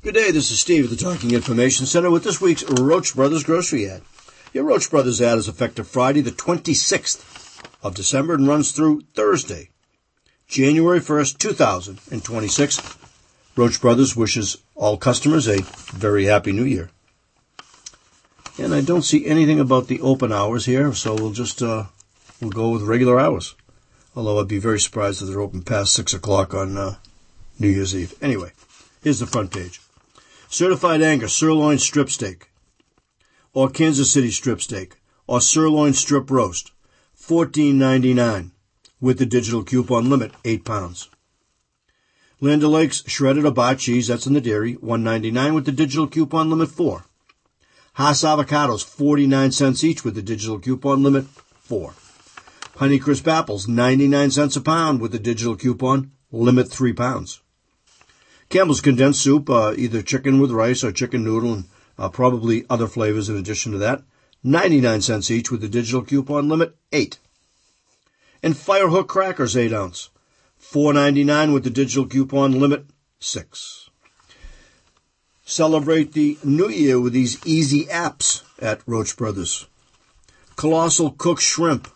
Good day, this is Steve at the Talking Information Center with this week's Roach Brothers Grocery Ad. Your Roach Brothers ad is effective Friday the 26th of December and runs through Thursday, January 1st, 2026. Roach Brothers wishes all customers a very happy new year. And I don't see anything about the open hours here, so we'll go with regular hours. Although I'd be very surprised if they're open past 6 o'clock on New Year's Eve. Anyway, here's the front page. Certified Angus sirloin strip steak, or Kansas City strip steak, or sirloin strip roast, $14.99 with the digital coupon limit, 8 pounds. Land O'Lakes shredded or bar cheese, that's in the dairy, $1.99 with the digital coupon limit, 4. Hass avocados, 49 cents each with the digital coupon limit, 4. Honeycrisp apples, 99 cents a pound with the digital coupon limit, 3 pounds. Campbell's condensed soup, either chicken with rice or chicken noodle, and probably other flavors in addition to that, 99 cents each with the digital coupon limit, 8. And Firehook crackers, 8 ounce, $4.99 with the digital coupon limit, 6. Celebrate the new year with these easy apps at Roach Brothers. Colossal cooked shrimp,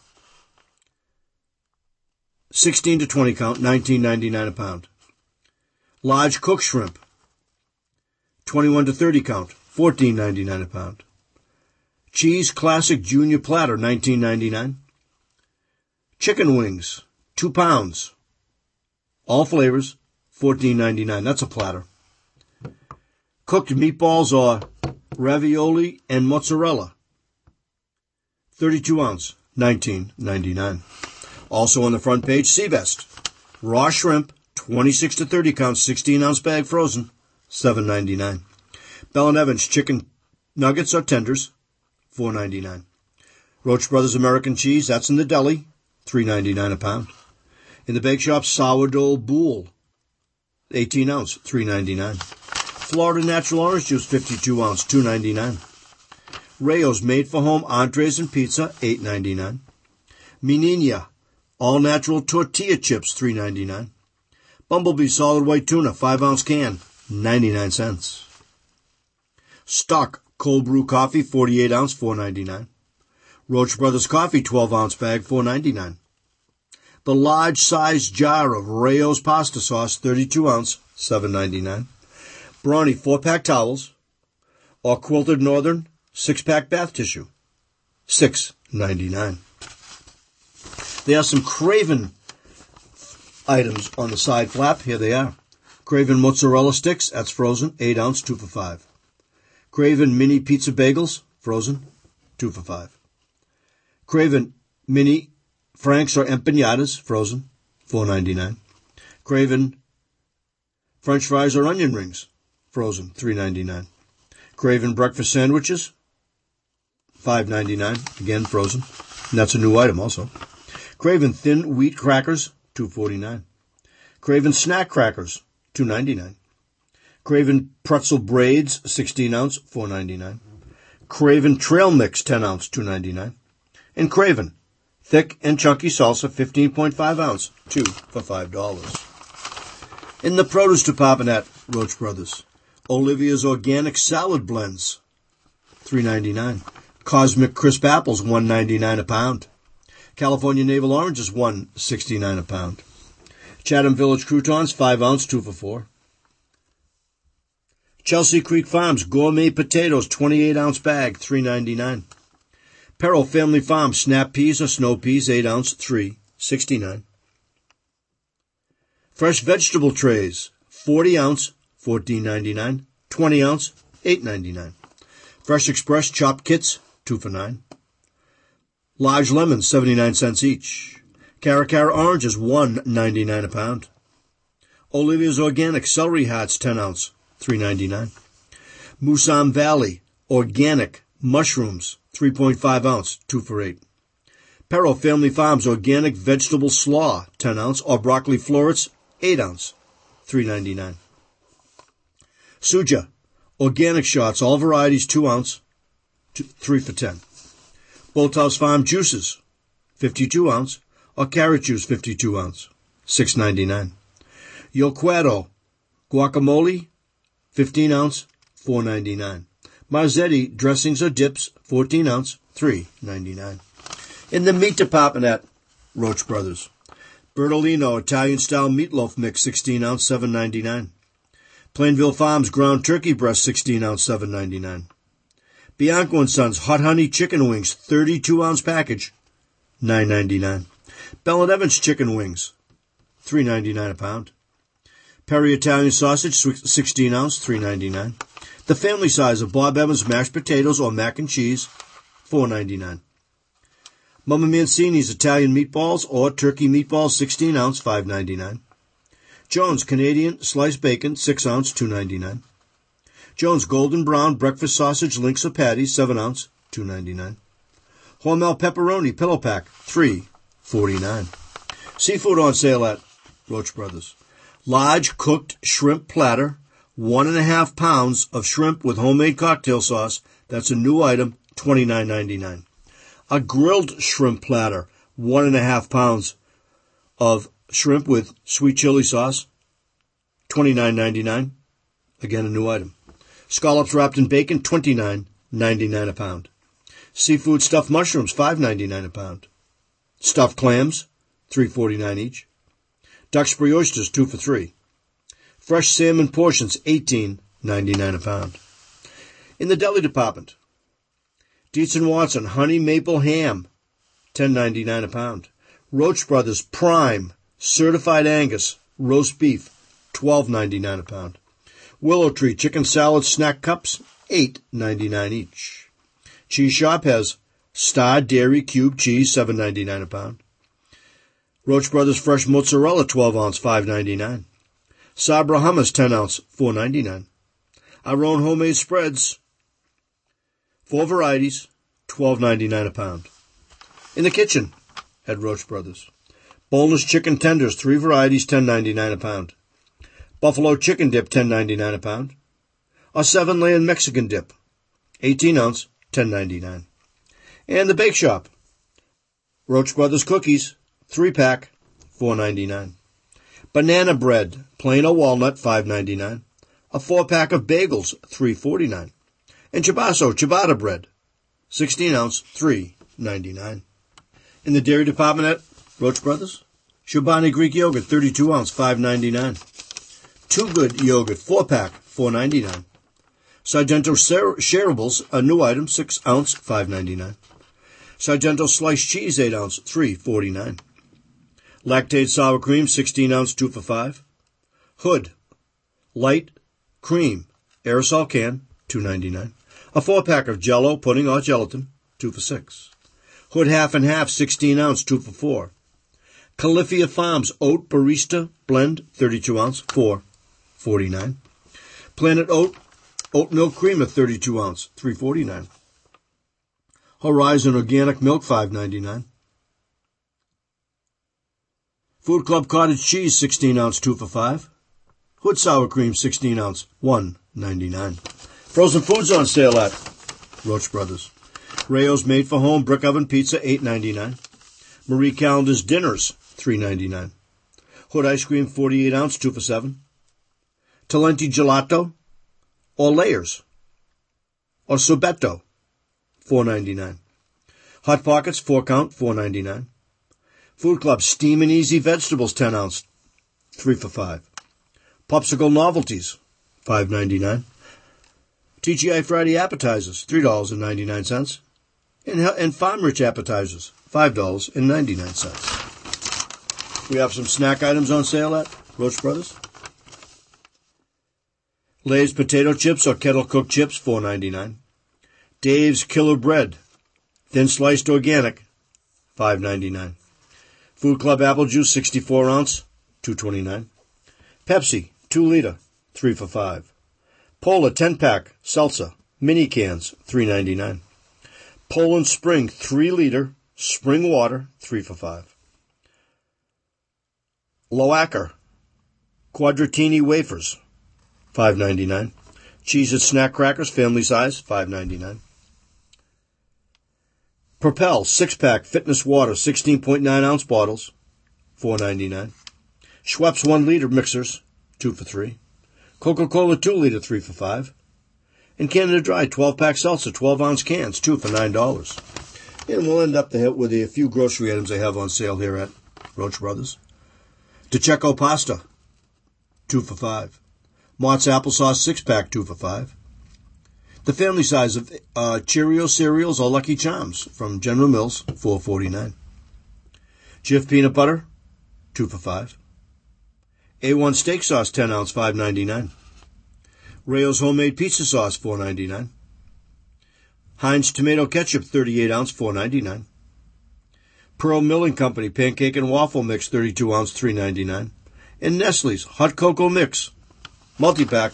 16 to 20 count, $19.99 a pound. Large cooked shrimp, 21 to 30 count, $14.99 a pound. Cheese Classic Junior Platter, $19.99. Chicken wings, 2 pounds. All flavors, $14.99. That's a platter. Cooked meatballs or ravioli and mozzarella, 32 ounce, $19.99. Also on the front page, Seabest. Raw shrimp, 26 to 30 count, 16 ounce bag frozen, $7.99. Bell & Evans chicken nuggets or tenders, $4.99. Roach Brothers American cheese, that's in the deli, $3.99 a pound. In the bake shop, sourdough boule, 18 ounce, $3.99. Florida natural orange juice, 52 ounce, $2.99. Rayo's made for home entrees and pizza, $8.99. Menina all natural tortilla chips, $3.99. Bumblebee solid white tuna, 5 ounce can, 99 cents. Stock cold brew coffee, 48 ounce, $4.99. Roach Brothers coffee, 12 ounce bag, $4.99. The large size jar of Rayo's pasta sauce, 32 ounce, $7.99. Brawny 4-pack towels, or Quilted Northern 6-pack bath tissue, $6.99. There are some Craven items on the side flap. Here they are. Craven mozzarella sticks, that's frozen, 8 ounce, 2 for $5. Craven mini pizza bagels, frozen, 2 for $5. Craven mini Franks or empanadas, frozen, $4.99. Craven French fries or onion rings, frozen, $3.99. Craven breakfast sandwiches, $5.99, again frozen. And that's a new item also. Craven thin wheat crackers, $2.49. Craven snack crackers, $2.99. Craven pretzel braids, 16 ounce, $4.99. Craven trail mix, 10 ounce, $2.99. And Craven thick and chunky salsa, 15.5 ounce, 2 for $5. In the produce department at Roach Brothers, Olivia's organic salad blends, $3.99. Cosmic crisp apples, $1.99 a pound. California navel oranges, $1.69 a pound. Chatham Village croutons, 5 ounce, 2 for $4. Chelsea Creek Farms gourmet potatoes, 28 ounce bag, $3.99. Peril Family Farms snap peas or snow peas, 8 ounce, $3.69. Fresh vegetable trays, 40 ounce, $14.99. 20 ounce, $8.99. Fresh Express chopped kits, 2 for $9. Large lemons, 79 cents each. Caracara oranges, $1.99 a pound. Olivia's Organic celery hearts, 10 ounce, $3.99. Musam Valley Organic mushrooms, 3.5 ounce, 2 for $8. Perro Family Farms Organic vegetable slaw, 10 ounce, or broccoli florets, 8 ounce, $3.99. Suja Organic shots, all varieties, 2 ounce, 3 for $10. Bolthouse Farm juices, 52 ounce, or carrot juice, 52 ounce, $6.99. Yo Cuero guacamole, 15 ounce, $4.99. Marzetti dressings or dips, 14 ounce, $3.99. In the meat department at Roach Brothers, Bertolino Italian-style meatloaf mix, 16 ounce, $7.99. Plainville Farms ground turkey breast, 16 ounce, $7.99. Bianco & Sons hot honey chicken wings, 32 ounce package, $9.99. Bell & Evans chicken wings, $3.99 a pound. Perry Italian sausage, 16 ounce, $3.99. The family size of Bob Evans mashed potatoes or mac and cheese, $4.99. Mama Mancini's Italian meatballs or turkey meatballs, 16 ounce, $5.99. Jones Canadian sliced bacon, 6 ounce, $2.99. Jones Golden Brown breakfast sausage links or patties, 7 ounce, $2.99. Hormel pepperoni pillow pack, $3.49. Seafood on sale at Roach Brothers. Large cooked shrimp platter, 1.5 pounds of shrimp with homemade cocktail sauce. That's a new item, $29.99. A grilled shrimp platter, 1.5 pounds of shrimp with sweet chili sauce, $29.99. Again, a new item. Scallops wrapped in bacon, $29.99 a pound. Seafood stuffed mushrooms, $5.99 a pound. Stuffed clams, $3.49 each. Duck spree oysters, 2 for $3. Fresh salmon portions, $18.99 a pound. In the deli department, Dietz & Watson honey maple ham, $10.99 a pound. Roach Brothers Prime certified Angus roast beef, $12.99 a pound. Willow Tree chicken salad snack cups, $8.99 each. Cheese Shop has Star Dairy cube cheese, $7.99 a pound. Roach Brothers fresh mozzarella, 12 ounce, $5.99. Sabra hummus, 10 ounce, $4.99. Our own homemade spreads, 4 varieties, $12.99 a pound. In the kitchen at Roach Brothers, boneless chicken tenders, 3 varieties, $10.99 a pound. Buffalo chicken dip, $10.99 a pound. A 7-layer Mexican dip, 18 ounce, $10.99. And the bake shop, Roach Brothers cookies, 3-pack, $4.99. Banana bread, plain or walnut, $5.99. A 4-pack of bagels, $3.49. And ciabatta bread, 16 ounce, $3.99. In the dairy department at Roach Brothers, Chobani Greek yogurt, 32 ounce, $5.99. Too Good yogurt, 4-pack, $4.99. Sargento shareables, a new item, 6 ounce, $5.99. Sargento sliced cheese, 8 ounce, $3.49. Lactate sour cream, 16 ounce, 2 for $5. Hood light cream aerosol can, $2.99. A 4-pack of Jell-O pudding or gelatin, 2 for $6. Hood half and half, 16 ounce, 2 for $4. Califia Farms oat barista blend, 32 ounce, $4.49. Planet oat milk creamer, 32 ounce, $3.49. Horizon organic milk, $5.99. Food Club cottage cheese, 16 ounce, 2 for $5. Hood sour cream, 16 ounce, $1.99. Frozen foods on sale at Roach Brothers. Rayo's made for home brick oven pizza, $8.99. Marie Callender's dinners, $3.99. Hood ice cream, 48 ounce, 2 for $7. Talenti gelato or layers or sorbetto, $4.99. Hot Pockets, 4 count, $4.99. Food Club Steam and Easy vegetables, 10 ounce, 3 for $5. Popsicle novelties, $5.99. TGI Friday appetizers, $3.99. And Farm Rich appetizers, $5.99. We have some snack items on sale at Roach Brothers. Lay's potato chips or kettle cooked chips, $4.99. Dave's Killer Bread, thin sliced organic, $5.99. Food Club apple juice, 64 ounce, $2.29. Pepsi, 2 liter, 3 for $5. Polar 10-pack seltzer, mini cans, $3.99. Poland Spring 3 liter spring water, 3 for $5. Loacker Quadratini wafers, $5.99. Cheez-It snack crackers, family size, $5.99. Propel 6-pack fitness water, 16.9 ounce bottles, $4.99. Schweppes 1 liter mixers, 2 for $3. Coca-Cola 2 liter, 3 for $5. And Canada Dry 12-pack seltzer, 12-ounce cans, 2 for $9. And we'll end up with a few grocery items they have on sale here at Roach Brothers. DiCecco pasta, 2 for $5. Mott's applesauce 6-pack, 2 for $5. The family size of Cheerios cereals or Lucky Charms from General Mills, $4.49. Jif peanut butter, 2 for $5. A1 steak sauce, 10 ounce, $5.99. Rayo's homemade pizza sauce, $4.99. Heinz tomato ketchup, 38 ounce, $4.99. Pearl Milling Company pancake and waffle mix, 32 ounce, $3.99. And Nestle's hot cocoa mix, multi-pack,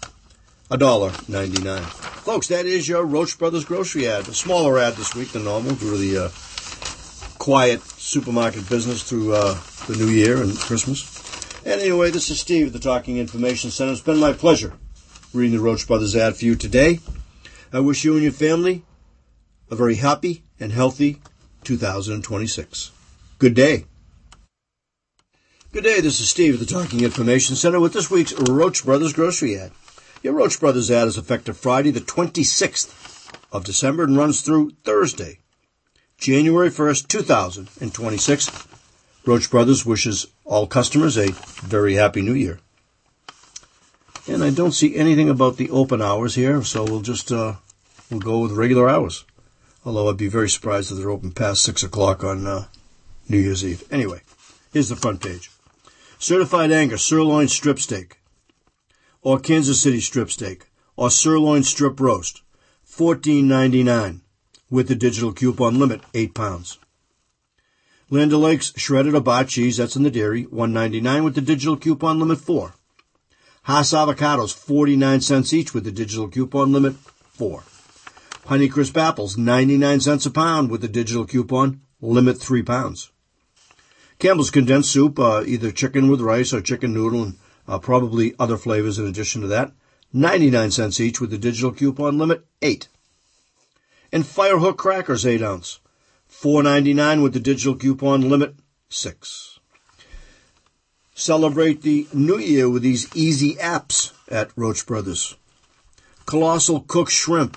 $1.99. Folks, that is your Roach Brothers grocery ad. A smaller ad this week than normal due to the quiet supermarket business through the New Year and Christmas. And anyway, this is Steve at the Talking Information Center. It's been my pleasure reading the Roach Brothers ad for you today. I wish you and your family a very happy and healthy 2026. Good day. Good day, this is Steve at the Talking Information Center with this week's Roach Brothers grocery ad. Your Roach Brothers ad is effective Friday the 26th of December and runs through Thursday, January 1st, 2026. Roach Brothers wishes all customers a very happy new year. And I don't see anything about the open hours here, so we'll just we'll go with regular hours. Although I'd be very surprised if they're open past 6 o'clock on New Year's Eve. Anyway, here's the front page. Certified Angus sirloin strip steak, or Kansas City strip steak, or sirloin strip roast, $14.99 with the digital coupon limit, 8 pounds. Land O'Lakes shredded or bar cheese, that's in the dairy, $1.99 with the digital coupon limit, 4. Hass avocados, 49 cents each with the digital coupon limit, 4. Honeycrisp apples, 99 cents a pound with the digital coupon limit, 3 pounds. Campbell's condensed soup, either chicken with rice or chicken noodle, and probably other flavors in addition to that, 99 cents each with the digital coupon limit, 8. And Firehook crackers, 8 ounce, $4.99 with the digital coupon limit, 6. Celebrate the new year with these easy apps at Roach Brothers. Colossal cooked shrimp,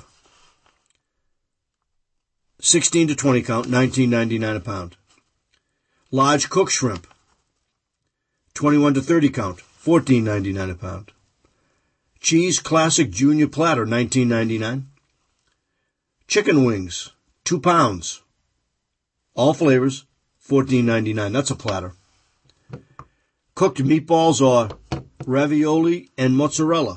16 to 20 count, $19.99 a pound. Large cooked shrimp, 21 to 30 count, $14.99 a pound. Cheese Classic Junior Platter, $19.99. Chicken wings, 2 pounds. All flavors, $14.99. That's a platter. Cooked meatballs or ravioli and mozzarella,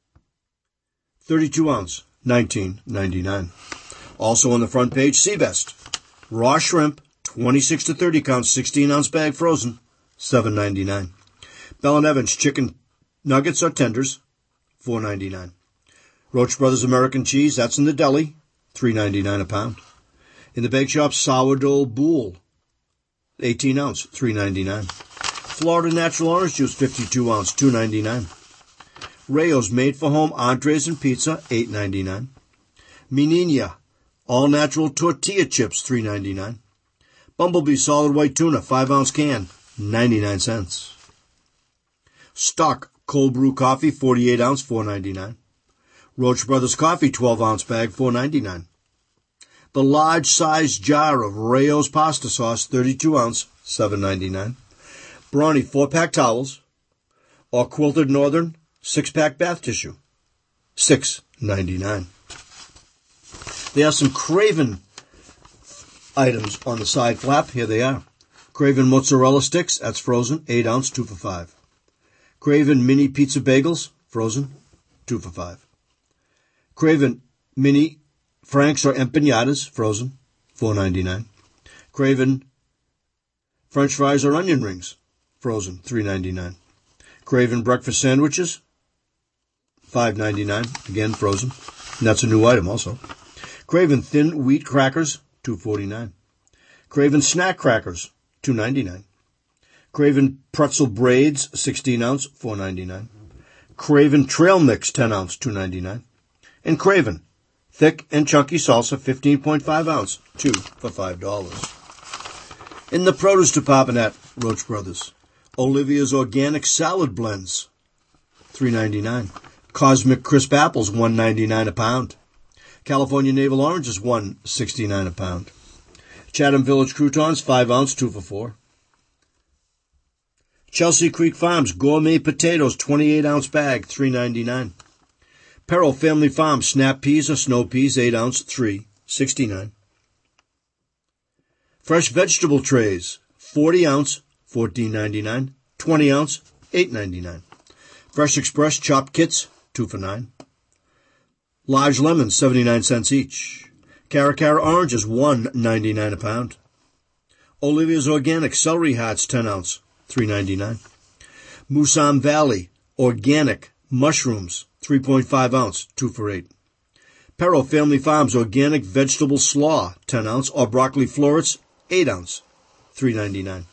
32 ounce, $19.99. Also on the front page, Seabest. Raw shrimp, 26 to 30 count, 16 ounce bag frozen, $7.99. Bell & Evans chicken nuggets or tenders, $4.99. Roach Brothers American cheese, that's in the deli, $3.99 a pound. In the bake shop, sourdough boule, 18 ounce, $3.99. Florida Natural Orange Juice, 52 ounce, $2.99. Rayo's made for home entrees and pizza, $8.99. Menina all natural tortilla chips, $3.99. Bumblebee solid white tuna, 5 ounce can, 99 cents. Stock cold brew coffee, 48 ounce, $4.99. Roach Brothers coffee, 12 ounce bag, $4.99. The large size jar of Rayo's pasta sauce, 32 ounce, $7.99. Brawny 4-pack towels or Quilted Northern 6-pack bath tissue, $6.99. There are some Craven items on the side flap. Here they are. Craven mozzarella sticks, that's frozen, 8 ounce, 2 for $5. Craven mini pizza bagels, frozen, 2 for $5. Craven mini Franks or empanadas, frozen, $4.99. Craven French fries or onion rings, frozen, $3.99. Craven breakfast sandwiches, $5.99, again frozen. And that's a new item also. Craven thin wheat crackers, $2.49. Craven snack crackers, $2.99. Craven pretzel braids, 16 ounce, $4.99. Craven trail mix, 10 ounce, $2.99. And Craven thick and chunky salsa, 15.5 ounce, 2 for $5. In the produce department at Roach Brothers, Olivia's organic salad blends, $3.99. Cosmic Crisp Apples, $1.99 a pound. California Navel Oranges, $1.69 a pound. Chatham Village Croutons, 5 ounce, 2 for $4. Chelsea Creek Farms Gourmet Potatoes, 28 ounce bag, $3.99. Peril Family Farms Snap Peas or Snow Peas, 8 ounce, $3.69. Fresh Vegetable Trays, 40 ounce, $14.99. 20 ounce, $8.99. Fresh Express Chopped Kits, 2 for $9. Large lemons, 79 cents each. Cara oranges, $1.99 a pound. Olivia's Organic Celery Hearts, 10 ounce, $3.99. Musam Valley Organic Mushrooms, 3.5 ounce, 2 for $8. Perro Family Farms Organic Vegetable Slaw, 10 ounce, or Broccoli Florets, 8 ounce, $3.99.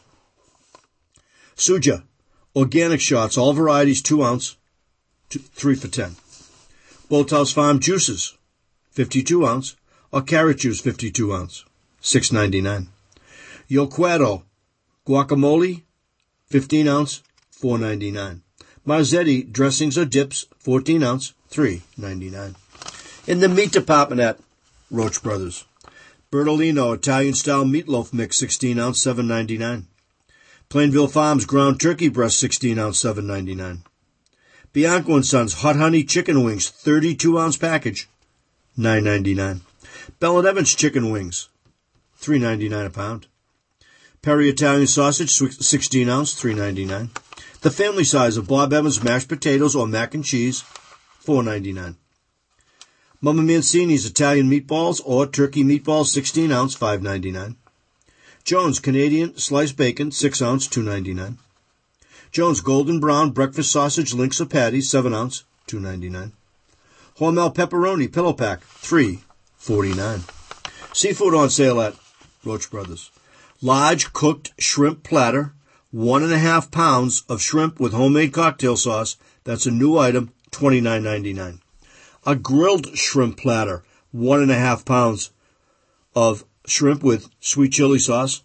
Suja Organic Shots, all varieties, 2 ounce, 3 for $10. Bolthouse Farm Juices, 52 ounce, or Carrot Juice, 52 ounce, $6.99. Yo Cuero Guacamole, 15 ounce, $4.99. Marzetti Dressings or Dips, 14 ounce, $3.99. In the meat department at Roach Brothers, Bertolino Italian-style meatloaf mix, 16 ounce, $7.99. Plainville Farms ground turkey breast, 16 ounce, $7.99. Bianco & Sons hot honey chicken wings, 32 ounce package, $9.99. Bell & Evans chicken wings, $3.99 a pound. Perry Italian sausage, 16 ounce, $3.99. The family size of Bob Evans mashed potatoes or mac and cheese, $4.99. Mama Mancini's Italian meatballs or turkey meatballs, 16 ounce, $5.99. Jones Canadian sliced bacon, 6 ounce, $2.99. Jones Golden Brown breakfast sausage links or patties, 7 ounce, $2.99. Hormel pepperoni pillow pack, $3.49. Seafood on sale at Roach Brothers. Large cooked shrimp platter, 1.5 pounds of shrimp with homemade cocktail sauce. That's a new item, $29.99. A grilled shrimp platter, 1.5 pounds of shrimp with sweet chili sauce,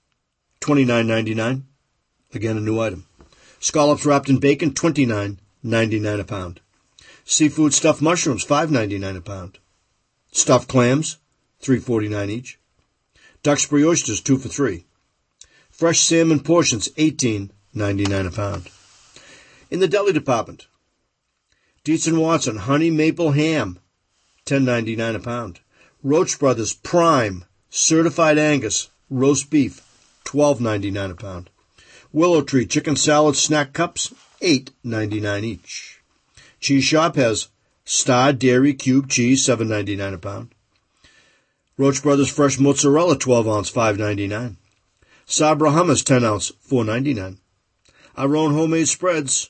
$29.99. Again, a new item. Scallops wrapped in bacon, $29.99 a pound. Seafood stuffed mushrooms, $5.99 a pound. Stuffed clams, $3.49 each. Duxbury oysters, 2 for $3. Fresh salmon portions, $18.99 a pound. In the deli department, Dietz & Watson honey maple ham, $10.99 a pound. Roach Brothers Prime certified Angus roast beef, $12.99 a pound. Willow Tree chicken salad snack cups, $8.99 each. Cheese Shop has Star Dairy cube cheese, $7.99 a pound. Roach Brothers fresh mozzarella, 12 ounce, $5.99. Sabra hummus, 10 ounce, $4.99. Our own homemade spreads,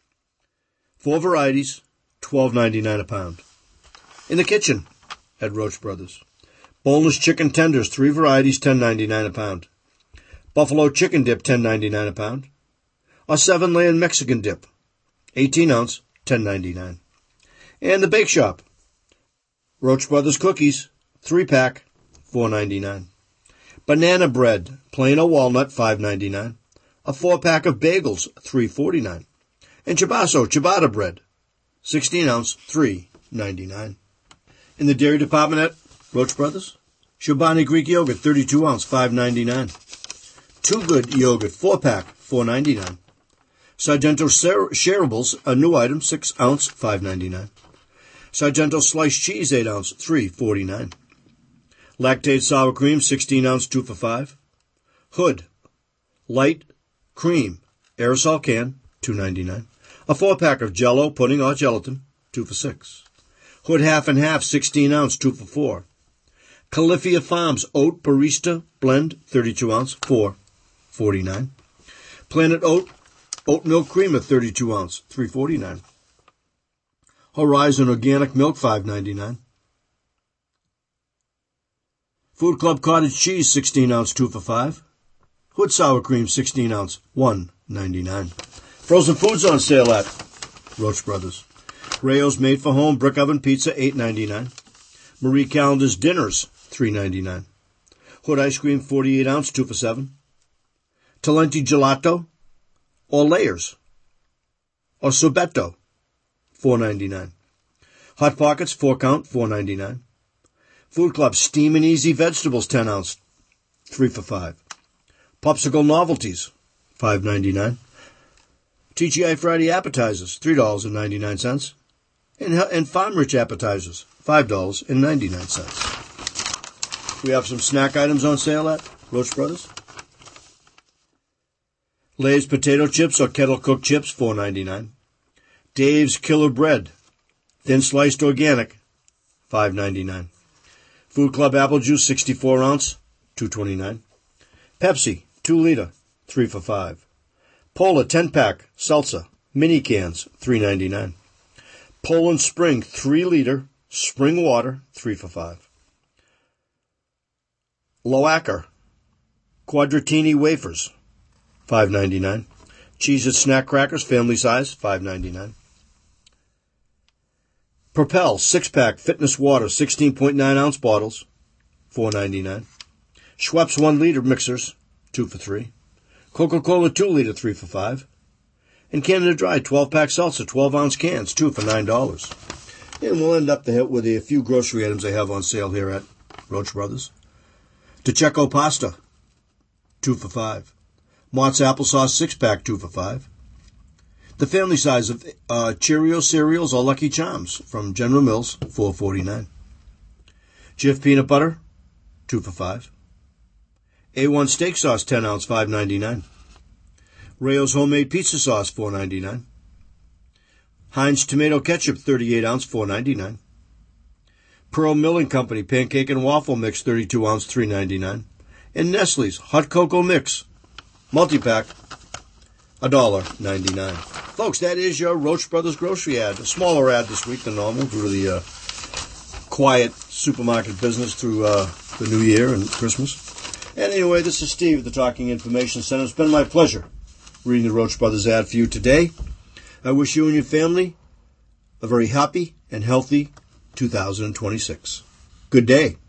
4 varieties, $12.99 a pound. In the kitchen at Roach Brothers, boneless chicken tenders, 3 varieties, $10.99 a pound. Buffalo chicken dip, $10.99 a pound. A 7-layer Mexican dip, 18 ounce, $10.99. And the bake shop, Roach Brothers cookies, 3-pack, $4.99. Banana bread, plain or walnut, $5.99. A 4-pack of bagels, $3.49. And ciabatta bread, 16 ounce, $3.99. In the dairy department at Roach Brothers, Chobani Greek yogurt, 32 ounce, $5.99. Too Good yogurt, 4-pack, $4.99. Sargento Shareables, a new item, 6 ounce, $5.99. Sargento sliced cheese, 8 ounce, $3.49. Lactate sour cream, 16 ounce, 2 for $5. Hood light cream aerosol can, $2.99. A 4-pack of Jell-O pudding or gelatin, 2 for $6. Hood half and half, 16 ounce, 2 for $4. Califia Farms oat barista blend, 32 ounce, $4.49. Planet oat milk creamer, 32 ounce, $3.49. Horizon organic milk, $5.99. Food Club cottage cheese, 16 ounce, 2 for $5. Hood sour cream, 16 ounce, $1.99. Frozen foods on sale at Roach Brothers. Rayo's made for home brick oven pizza, $8.99. Marie Callender's dinners, $3.99. Hood ice cream, 48 ounce, 2 for $7. Talenti gelato or layers or sorbetto, $4.99. Hot Pockets, 4-count, $4.99. Food Club Steam and Easy Vegetables, 10 ounce, 3 for $5. Popsicle Novelties, $5.99. TGI Friday Appetizers, $3.99. And Farm Rich Appetizers, $5.99. We have some snack items on sale at Roach Brothers. Lay's Potato Chips or Kettle Cooked Chips, $4.99. Dave's Killer Bread, thin sliced organic, $5.99. Food Club Apple Juice, 64 ounce, $2.29. Pepsi, 2 liter, 3 for $5. Polar 10-pack Seltzer, mini cans, $3.99. Poland Spring 3 liter, spring water, 3 for $5. Loacker Quadratini wafers, $5.99. Cheez-It snack crackers, family size, $5.99. Propel 6-pack fitness water, 16.9 ounce bottles, $4.99. Schweppes 1 liter mixers, 2 for $3. Coca-Cola 2 liter, 3 for $5. And Canada Dry 12-pack seltzer, 12 ounce cans, 2 for $9. And we'll end up the hit with a few grocery items I have on sale here at Roach Brothers. DiCecco pasta, 2 for $5. Mott's applesauce 6-pack, 2 for $5. The family size of Cheerio cereals or Lucky Charms from General Mills, $4.49. Jif peanut butter, 2 for $5. A1 steak sauce, 10 ounce, $5.99. Rayo's homemade pizza sauce, $4.99. Heinz tomato ketchup, 38 ounce, $4.99. Pearl Milling Company pancake and waffle mix, 32 ounce, $3.99. And Nestle's hot cocoa mix multi-pack, $1.99. Folks, that is your Roach Brothers grocery ad. A smaller ad this week than normal due to the quiet supermarket business through the New Year and Christmas. And anyway, this is Steve at the Talking Information Center. It's been my pleasure reading the Roach Brothers ad for you today. I wish you and your family a very happy and healthy 2026. Good day.